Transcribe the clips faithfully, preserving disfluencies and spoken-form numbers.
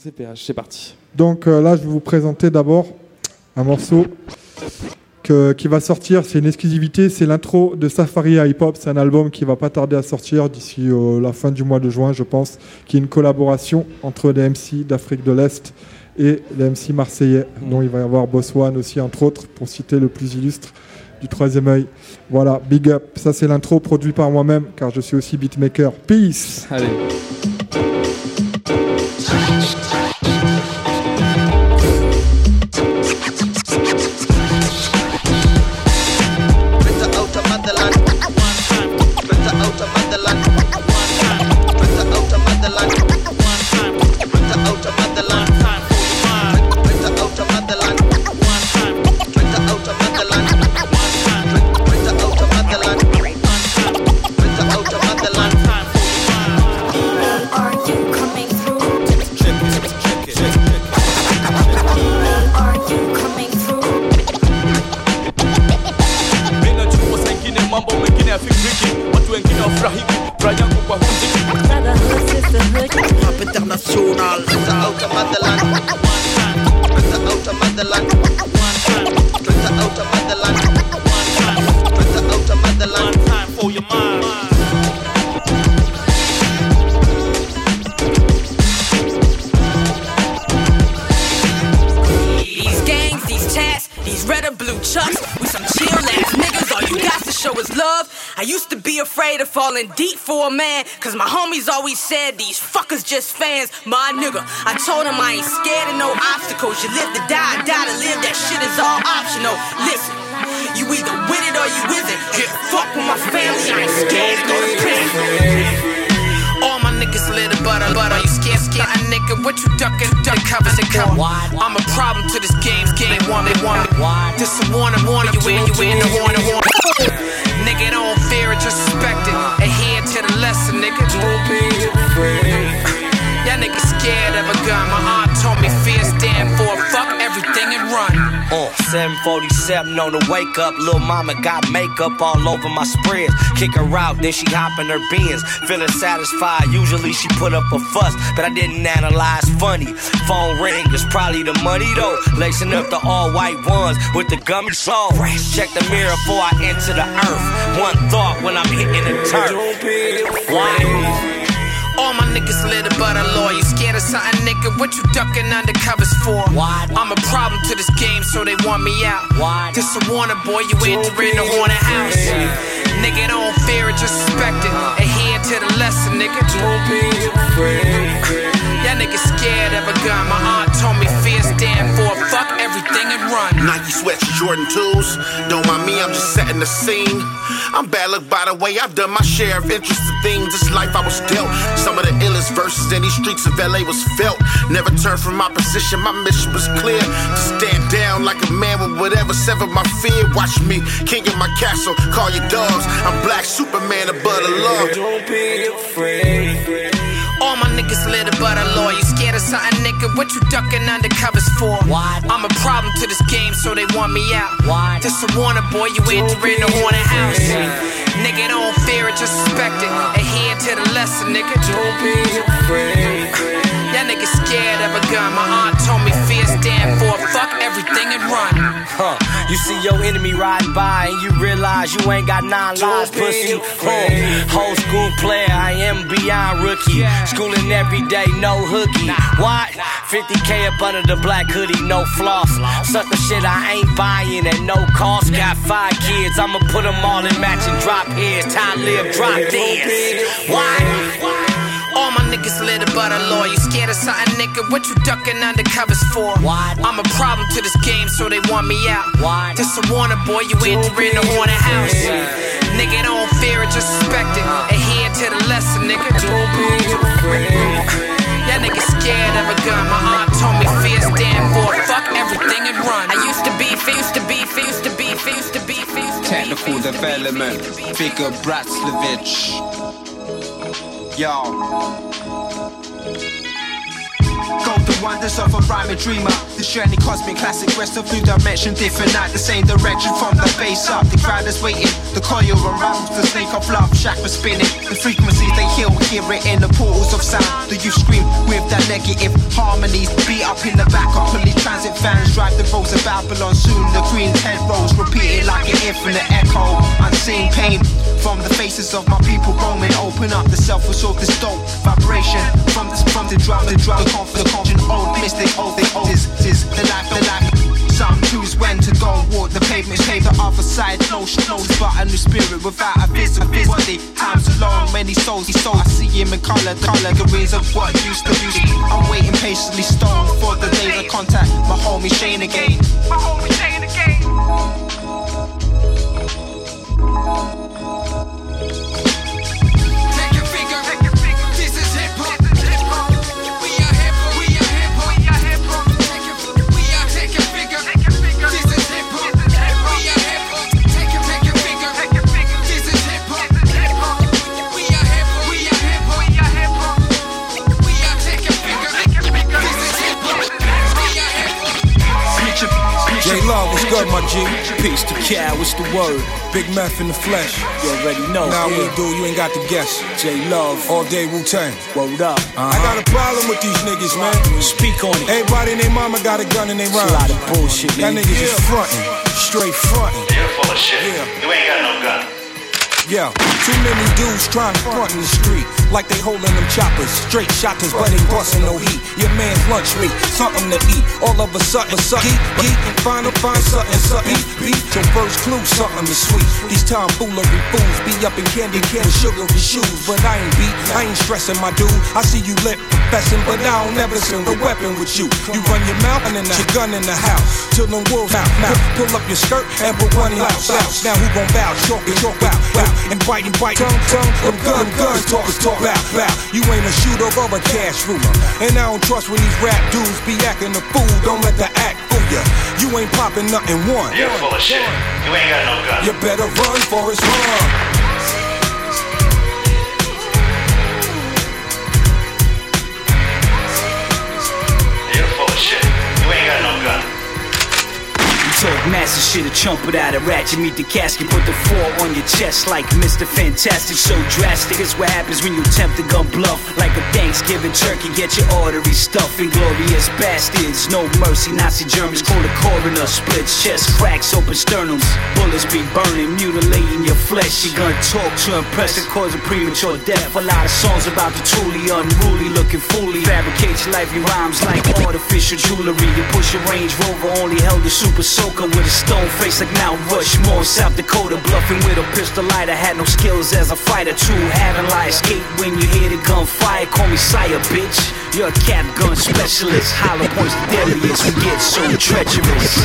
C P H, c'est parti. Donc euh, là, je vais vous présenter d'abord un morceau que, qui va sortir. C'est une exclusivité, c'est l'intro de Safari Hip Hop. C'est un album qui va pas tarder à sortir d'ici euh, la fin du mois de juin, je pense, qui est une collaboration entre les M C d'Afrique de l'Est et les M C marseillais, mmh. dont il va y avoir Boss One aussi, entre autres, pour citer le plus illustre du troisième œil. Voilà, big up. Ça, c'est l'intro produit par moi-même, car je suis aussi beatmaker. Peace. Allez. Deep for a man, cause my homies always said these fuckers just fans. My nigga, I told him I ain't scared of no obstacles. You live to die, die to live, that shit is all optional. Listen, you either with it or you isn't. Get fucked with my family, I ain't scared to go to prison. All my niggas live the butter, butter. You scared, scared, a nigga, what you ducking, duck covers and cover. I'm a problem to this game's game, one, they want me. This a warning, warning, you in, you in, the warning, warning. Nigga, don't fear it, just respect it. Adhere to the lesson, nigga. Don't be afraid. Y'all niggas scared of a gun. My aunt told me fear stand for fuck everything and run. Uh, seven forty-seven on the wake up. Lil' mama got makeup all over my spreads. Kick her out, then she hop in her Benz. Feeling satisfied, usually she put up a fuss, but I didn't analyze funny. Phone ring, it's probably the money though. Lacing up the all white ones with the gummy soul. Check the mirror before I enter the earth. One thought when I'm hitting the turf. Why? All my niggas live the butter law. You scared of something, nigga? What you ducking undercovers for? Why? I'm a problem to this game, so they want me out. Why? This a warning, boy, you entering the haunted house. Nigga, don't fear it, just respect it. Adhere to the lesson, nigga. Don't be afraid. Y'all niggas scared of a gun. My aunt told me fear stand for fuck everything and run. Nike sweats, Jordan twos. Don't mind me, I'm just setting the scene. I'm bad luck, by the way, I've done my share of interesting things. This life I was dealt. Some of the illest verses in these streets of L A was felt. Never turned from my position, my mission was clear. To stand down like a man with whatever severed my fear. Watch me, king in my castle, call your dogs. I'm Black Superman above the law. Don't be afraid. All my niggas live the butter law. You scared of something, nigga? What you ducking undercovers for? Why? I'm a problem to this game, so they want me out. Why? This a warning, boy, you entering the haunted house. Nigga, don't fear it, just respect it. Adhere to the lesson, nigga. Don't be afraid. Y'all niggas scared of a gun. My aunt told me fear stand for fuck everything and run. Huh. You see your enemy riding by and you realize you ain't got nine lives, pussy. Huh. Whole school player, I am beyond rookie. Schooling every day, no hooky. What? fifty K up under the black hoodie, no floss. Sucker shit I ain't buying at no cost. Got five kids, I'ma put them all in matching drop heads. Time live, drop dance. Why? All my niggas live the butter law. You scared of something, nigga? What you ducking undercovers for? Why? I'm a problem to this game, so they want me out. Why? This a warning, boy, you entering the haunted house. Nigga, don't fear it, just respect it. Adhere to the lesson, nigga. Don't be afraid. Y'all niggas scared of a gun. My aunt told me fear stand for fuck everything and run. I used to be, used to be, used to be, used to be, used to be. Technical development, Bigger Bratzlovich. Yo. Go to wonders of a rhyming dreamer. This journey cosmic classic, rest of new dimension, different night, the same direction from the base up. The crowd is waiting, the coil unravels, the snake of love, chakra spinning. The frequencies they heal, hear it in the portals of sound. The youth scream with that negative harmonies. Beat up in the back of police transit vans, drive the roads of Babylon. Soon the green head rolls, repeated like an infinite echo. Unseen pain from the faces of my people roaming. Open up the self-absorbed, this dope vibration from the from the drum, the drum, the confident, confident, old mystic, old, the old is is the life, the life. Some choose when to go walk the pavement, pave the other side. No snows, but a new spirit without a physical body. Time's long, many souls, he souls. I see him in color, the categories of what used to be. I'm waiting patiently, stone for the day to contact my homie Shane again. My homie Shane again. Love, what's good, my G? Peace to Cal, what's the word? Big meth in the flesh. You already know. Now yeah. We do, you ain't got to guess. J Love, all day Wu-Tang. Word up. Uh-huh. I got a problem with these niggas, man. Speak on it. Everybody and their mama got a gun in their rhymes. A lot of bullshit, man. That niggas yeah. Just frontin', straight frontin'. You're full of shit. Yeah. You ain't got no gun. Yeah, too many dudes trying to front in the street like they holding them choppers, straight shotters, but ain't bustin' no heat. Your man's lunch meat, something to eat. All of a sudden, suck, geek, geek, and find a find something, something. Beat your first clue, something to sweet. These tomfoolery fools be up in candy, candy, sugary shoes, but I ain't beat, I ain't stressing my dude. I see you lit professing, but I don't never send a weapon with you. You run your mouth and then your gun in the house till them wolves out. Now pull up your skirt and put one louse out. Now who gon' bow? Chalk and chalk out, out. And bite and bite, tongue, tongue, them gun, guns, talkers talk loud, loud. You ain't a shooter or a cash ruler. And I don't trust when these rap dudes be acting a fool. Don't let the act fool ya. You ain't popping nothing one. You're full of shit. You ain't got no gun. You better run, Forrest, run. You're full of shit. You ain't got no gun. Talk massive shit, a chump without a ratchet. Meet the casket, put the four on your chest like Mister Fantastic. So drastic, it's what happens when you attempt to gun bluff. Like a Thanksgiving turkey, get your arteries stuffed. Inglorious bastards, no mercy. Nazi Germans call the coroner. Splits chest, cracks, open sternums. Bullets be burning, mutilating your flesh. You gonna talk to impress and cause a premature death. A lot of songs about the truly unruly, looking fully. Fabricate your life, your rhymes like artificial jewelry. You push a Range Rover, only held a super soaker. With a stone face like Mount Rushmore, South Dakota. Bluffing with a pistol lighter, had no skills as a fighter. Two haven't lie, escape when you hear the gunfire. Call me sire, bitch. You're a cap gun specialist. Hollow points the deadliest. We get so treacherous.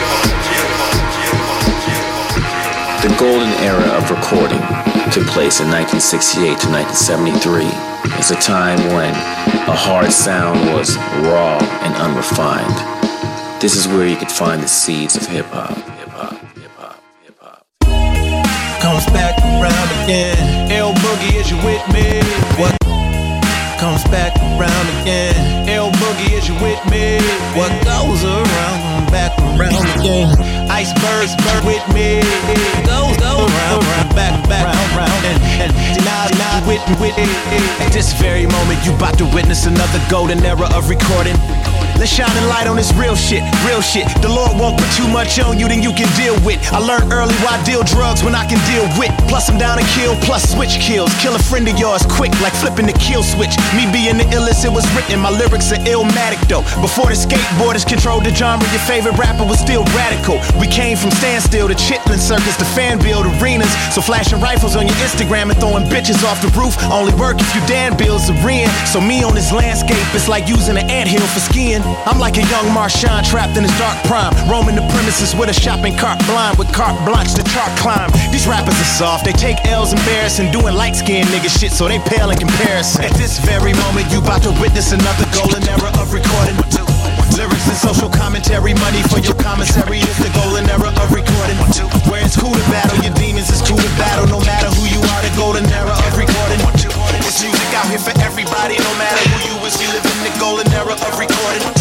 The golden era of recording took place in nineteen sixty-eight to nineteen seventy-three. It's a time when a hard sound was raw and unrefined. This is where you could find the seeds of hip-hop, hip-hop, hip-hop, hip-hop. Comes back around again. L Boogie, is you with me? What comes back around again? L Boogie, is you with me? What goes around, comes back around again? Icebergs, bird with me. Goes, go around, around, back, back, round, round, and, and deny, deny, with, with it. At this very moment, you about to witness another golden era of recording. Let's shine a light on this real shit, real shit. The Lord won't put too much on you than you can deal with. I learned early why I deal drugs when I can deal with. Plus I'm down to kill, plus switch kills. Kill a friend of yours quick, like flipping the kill switch. Me being the illest, it was written. My lyrics are illmatic though. Before the skateboarders controlled the genre, your favorite rapper was still radical. We came from standstill to Chitlin Circus to fan build arenas. So flashing rifles on your Instagram and throwing bitches off the roof only work if you Dan Bills are in. So me on this landscape, it's like using an anthill for skiing. I'm like a young Marshawn trapped in his dark prime, roaming the premises with a shopping cart blind with carte blanche to chart climb. These rappers are soft, they take L's embarrassing, doing light-skinned nigga shit so they pale in comparison. At this very moment, you about to witness another golden era of recording. Lyrics and social commentary, money for your commissary is the golden era of recording. Where it's cool to battle, your demons is cool to battle. No matter who you are, the golden era of recording. It's music out here for everybody, no matter who you is. We live in the golden era of recording.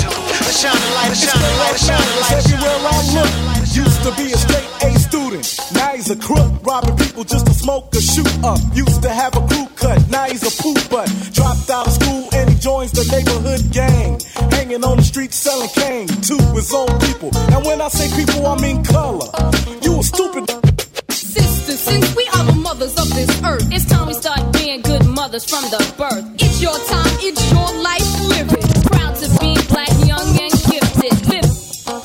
smoke or shoot up. Used to have a crew cut, now he's a poop butt. Dropped out of school and he joins the neighborhood gang. Hanging on the street selling cane to his own people. And when I say people, I mean color. You a stupid sisters, since we are the mothers of this earth, it's time we start being good mothers from the birth. It's your time, it's your life, live it. Proud to be black, young and gifted. Live it.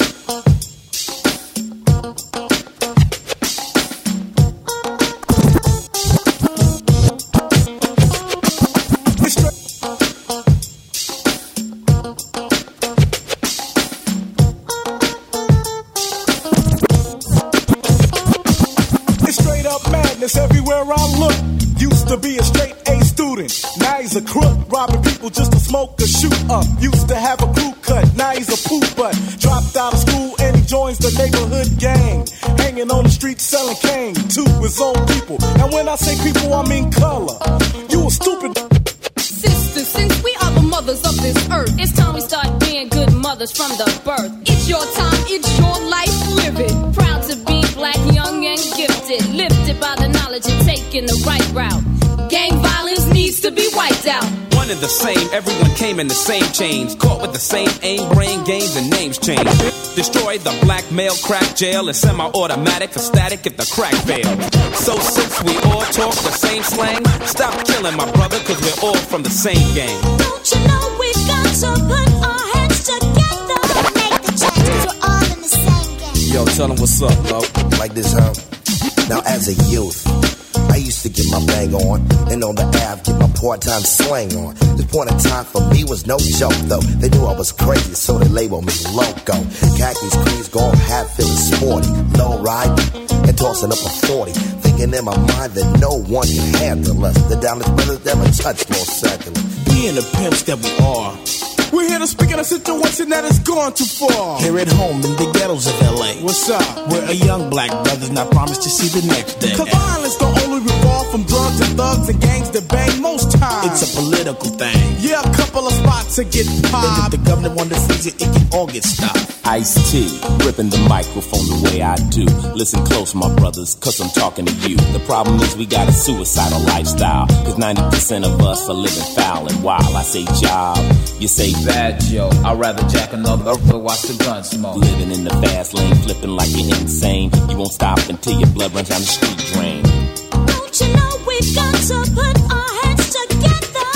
Everywhere I look, used to be a straight A student. Now he's a crook, robbing people just to smoke or shoot up. Used to have a crew cut, now he's a poop butt. Dropped out of school and he joins the neighborhood gang. Hanging on the street selling cane to his own people. And when I say people, I mean color. You a stupid sisters, since we are the mothers of this earth, it's time we start being good mothers from the birth. It's your time, it's your life, live it. Proud to be black, young and gifted. Lifted by the knowledge and taking the right route. Gang violence needs to be wiped out. One and the same, everyone came in the same chains. Caught with the same aim, brain games and names changed. Destroy the black male crack jail and semi-automatic for static if the crack failed. So since we all talk the same slang, stop killing my brother cause we're all from the same gang. Don't you know we've got to put our heads together to make the change cause we're all in the same gang. Yo, tell them what's up, bro. Like this, huh? Now as a youth, I used to get my bang on, and on the Ave get my part-time slang on. This point in time for me was no joke though. They knew I was crazy, so they labeled me loco. Khakis, crease, gone, half feeling sporty, low riding and tossing up a forty. Thinking in my mind that no one can handle us. The Dallas brothers never touched more circular. We in the pimps that we are. We're here to speak in a situation that has gone too far. Here at home in the ghettos of L A. What's up? We're a young black brothers not promised to see the next day. Cause violence don't only revolve from drugs and thugs and gangs that bang most times. It's a political thing. Yeah, a couple of spots to get popped. If the government wanted to freeze it, it can all get stopped. Ice-T, gripping the microphone the way I do. Listen close, my brothers, cause I'm talking to you. The problem is we got a suicidal lifestyle. Cause ninety percent of us are living foul. And while I say job, you say bad joke. I'd rather jack another or watch the gun smoke. Living in the fast lane, flipping like you're insane. You won't stop until your blood runs down the street drain. Don't you know we've got to put our heads together?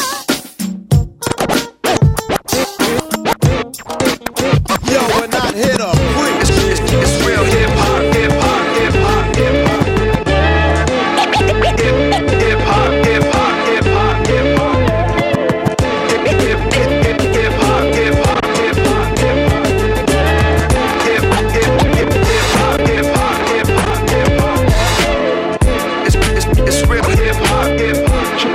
Yo, we're not here to preach. It's, it's, it's real hip hop, hip hop, hip hop, hip hop. Hip hop, hip hop, hip hop, hip hop. Hip hop, hip hop, hip hop, hip hop. Hip hop, hip hop, hip hop, hip hop. It's it's it's real hip hop, hip hop.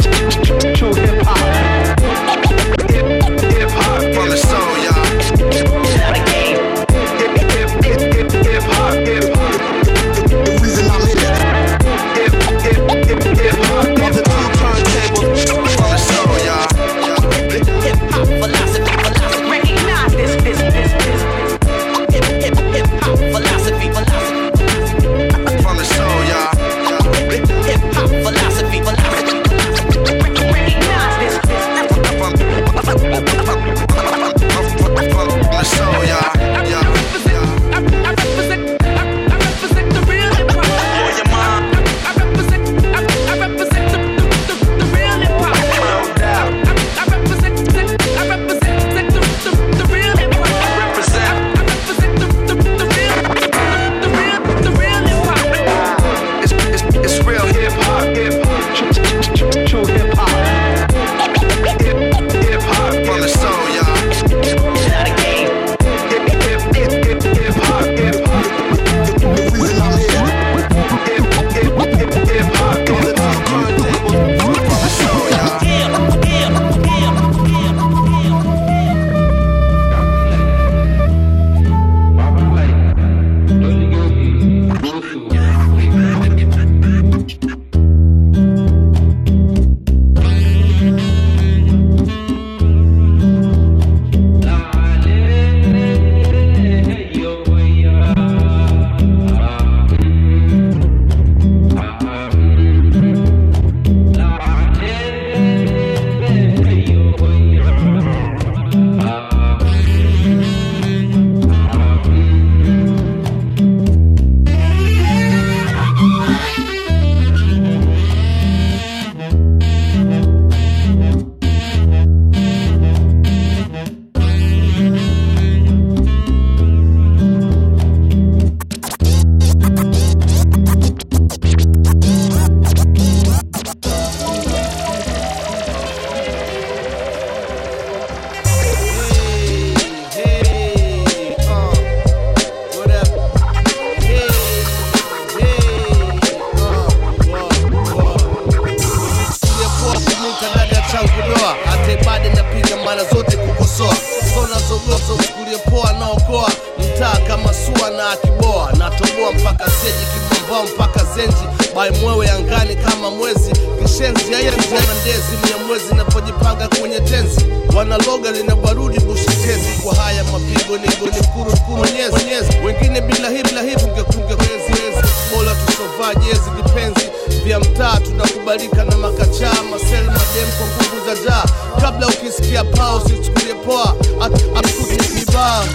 mawazo mchukulie poa, naokoa mtaa kama sua na akiboa, natoboa mpaka seji kimambao mpaka zenji, bai mwewe angani kama mwezi kishenzi yeye mjana ndezi mwenye mwezi napojipanga kwenye tenzi, wanaloga lina barudi bushitezi, kwa haya mapigo nigo ni mkuru mkuru mwenyezi, wengine bila hii bila hii kunge kunge kwezi mola tusovaa jezi vipenzi vya mtaa, tunakubalika na makachaa masel madem kwa nguvu za jaa, kabla ukisikia pao usichukulie poa atakuti vibaa.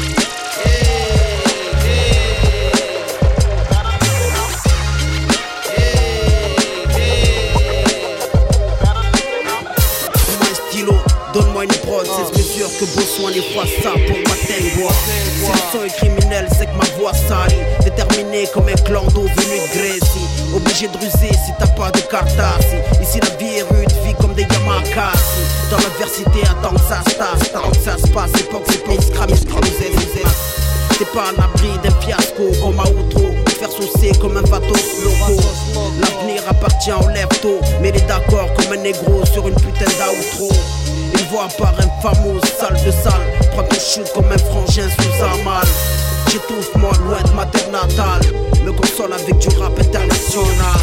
Donne-moi une prod, c'est mesure que besoin les fois ça pour m'atteindre. Si le son est criminel, c'est que ma voix salie. Déterminé comme un clan d'eau venu de Grèce. Obligé de ruser si t'as pas de cartassi. Ici la vie est rude, vie comme des Yamakasi. Dans l'adversité, attends que ça se tasse. Tant que ça se passe, époque c'est pas scram, scram, t'es pas à l'abri d'un fiasco comme à outro. Faire saucer comme un bateau loco. L'avenir appartient aux lève-tôt. Mais il est d'accord comme un négro sur une putain d'outro. Il voit par un fameux salle de salle. Prends ton shoot comme un frangin sous un mal. J'étouffe moi loin de ma terre natale. Me console avec du rap international.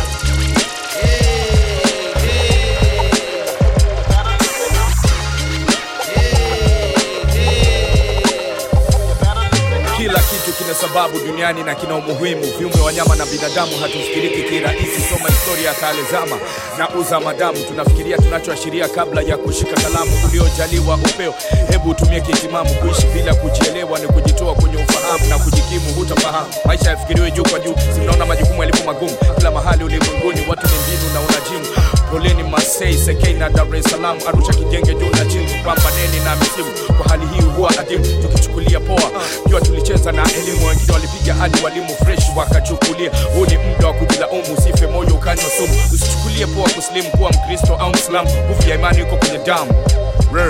Kila kitu kina sababu duniani na kina umuhimu. Viumbe wanyama na binadamu hatufikiriki kirahisi. Soma historia ya kale zama na uza madamu. Tunafikiria tunachoashiria kabla ya kushika kalamu. Uliojaliwa upeo, hebu utumie kitimamu. Kuishi bila kujielewa ni kujitoa kwenye ufahamu. Na kujikimu hutafahamu. Maisha yafikiriwe juu kwa juu. Sinaona majukumu yalipo magumu. Kila mahali ulimwenguni watu ni mbinu na unajimu. Poleni Masei, Sekei na Dar es Salaam. Arusha kijenge juu na chini. Pambaneni na misimu. Kwa hali hii huwa adimu. Tukichukulia poa jua tulicheza na elimu. Wengine walipiga hadi walimu fresh wakachukulia. Huu ni muda wa kujilaumu. Usife moyo ukanywa sumu. Usichukulie poa kuslimu kuwa Mkristo au Mslamu. Nguvu ya imani iko kwenye damu. Rrr.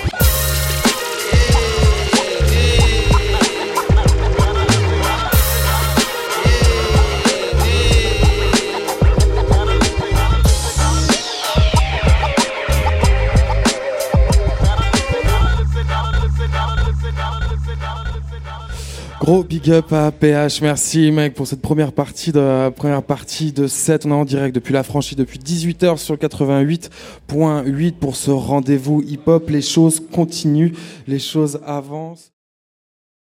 Gros big up à P H, merci mec pour cette première partie de première partie de set. On est en direct depuis la franchise depuis dix-huit heures sur quatre-vingt-huit point huit pour ce rendez-vous hip-hop. Les choses continuent, les choses avancent.